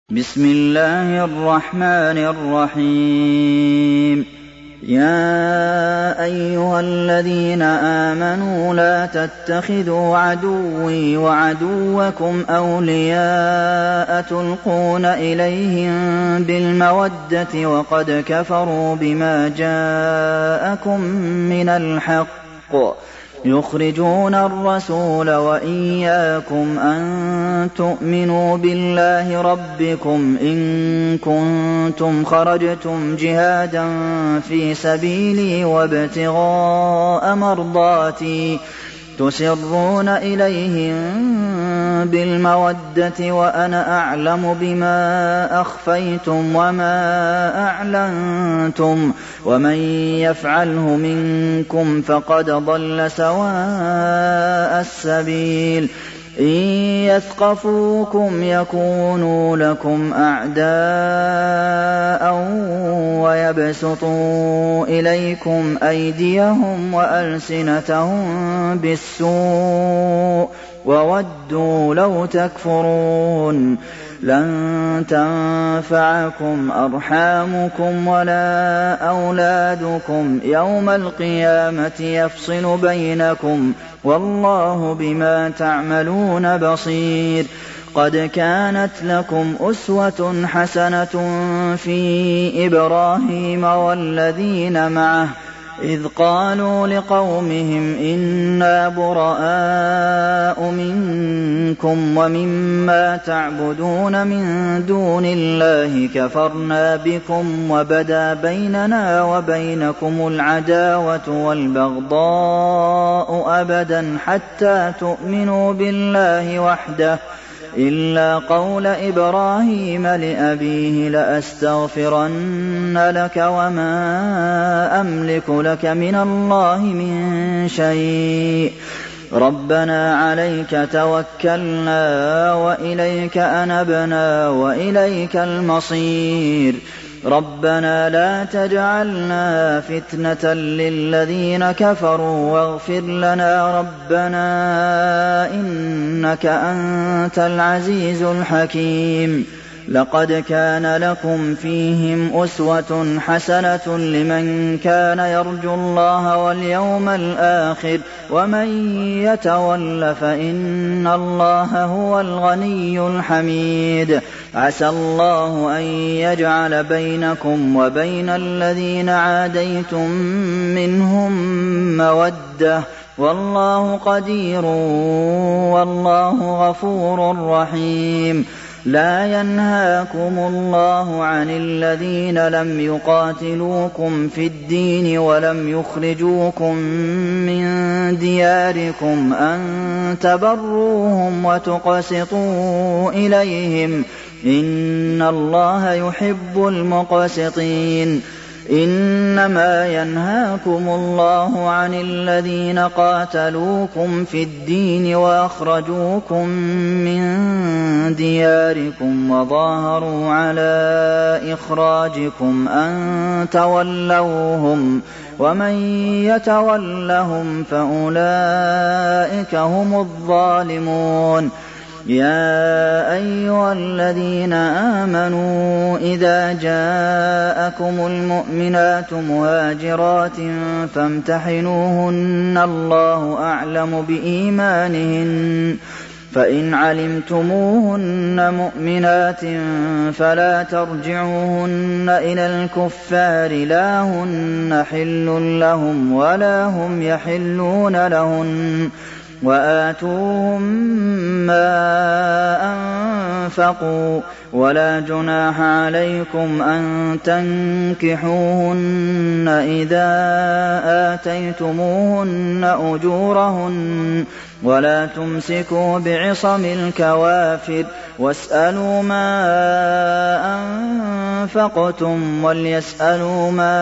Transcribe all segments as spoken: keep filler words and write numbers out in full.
بسم الله الرحمن الرحيم يا أيها الذين آمنوا لا تتخذوا عدوي وعدوكم أولياء تلقون إليهم بالمودة وقد كفروا بما جاءكم من الحق يخرجون الرسول وإياكم أن تؤمنوا بالله ربكم إن كنتم خرجتم جهادا في سبيلي وابتغاء مرضاتي تسرون إليهم بالمودة وأنا أعلم بما أخفيتم وما أعلنتم ومن يفعله منكم فقد ضل سواء السبيل إن يثقفوكم يكونوا لكم أعداء ويبسطوا إليكم أيديهم وألسنتهم بالسوء وودوا لو تكفرون لن تنفعكم أرحامكم ولا أولادكم يوم القيامة يفصل بينكم والله بما تعملون بصير قد كانت لكم أسوة حسنة في إبراهيم والذين معه إذ قالوا لقومهم إنا براء منكم ومما تعبدون من دون الله كفرنا بكم وبدا بيننا وبينكم العداوة والبغضاء أبدا حتى تؤمنوا بالله وحده إلا قول إبراهيم لأبيه لأستغفرن لك وما أملك لك من الله من شيء ربنا عليك توكلنا وإليك أنبنا وإليك المصير ربنا لا تجعلنا فتنة للذين كفروا واغفر لنا ربنا إنك أنت العزيز الحكيم لقد كان لكم فيهم أسوة حسنة لمن كان يرجو الله واليوم الآخر ومن يتول فإن الله هو الغني الحميد عسى الله أن يجعل بينكم وبين الذين عاديتم منهم مودة والله قدير والله غفور رحيم لا ينهاكم الله عن الذين لم يقاتلوكم في الدين ولم يخرجوكم من دياركم أن تبروهم وتقسطوا إليهم إن الله يحب المقسطين إنما ينهاكم الله عن الذين قاتلوكم في الدين وأخرجوكم من دياركم وظاهروا على إخراجكم أن تولوهم ومن يتولهم فأولئك هم الظالمون يا أيها الذين آمنوا إذا جاءكم المؤمنات مهاجرات فامتحنوهن الله أعلم بإيمانهن فإن علمتموهن مؤمنات فلا ترجعوهن إلى الكفار لا هن حل لهم ولا هم يحلون لهن وآتوهم ما أنفقوا ولا جناح عليكم أن تنكحوهن إذا آتيتموهن أجورهن ولا تمسكوا بعصم الكوافر واسألوا ما أنفقتم وليسألوا ما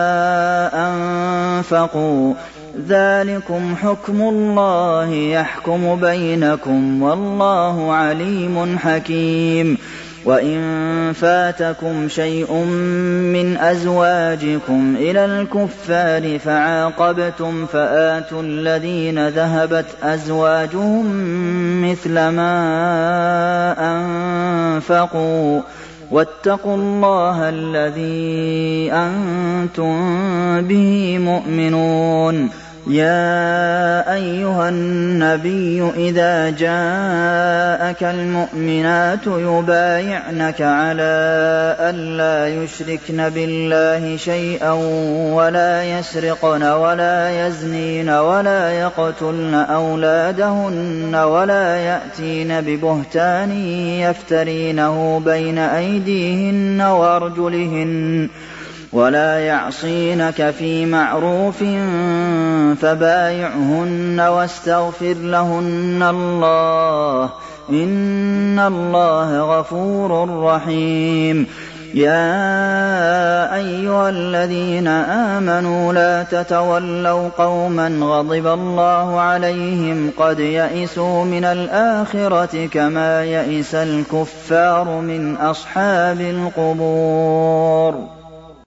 أنفقوا ذلكم حكم الله يحكم بينكم والله عليم حكيم وإن فاتكم شيء من أزواجكم إلى الكفار فعاقبتم فآتوا الذين ذهبت أزواجهم مثل ما أنفقوا واتقوا الله الذي أنتم به مؤمنون. يا أيها النبي إذا جاءك المؤمنات يبايعنك على ألا يشركن بالله شيئا ولا يسرقن ولا يزنين ولا يقتلن أولادهن ولا يأتين ببهتان يفترينه بين أيديهن وأرجلهن ولا يعصينك في معروف فبايعهن واستغفر لهن الله إن الله غفور رحيم. يا أيها الذين آمنوا لا تتولوا قوما غضب الله عليهم قد يئسوا من الآخرة كما يئس الكفار من أصحاب القبور.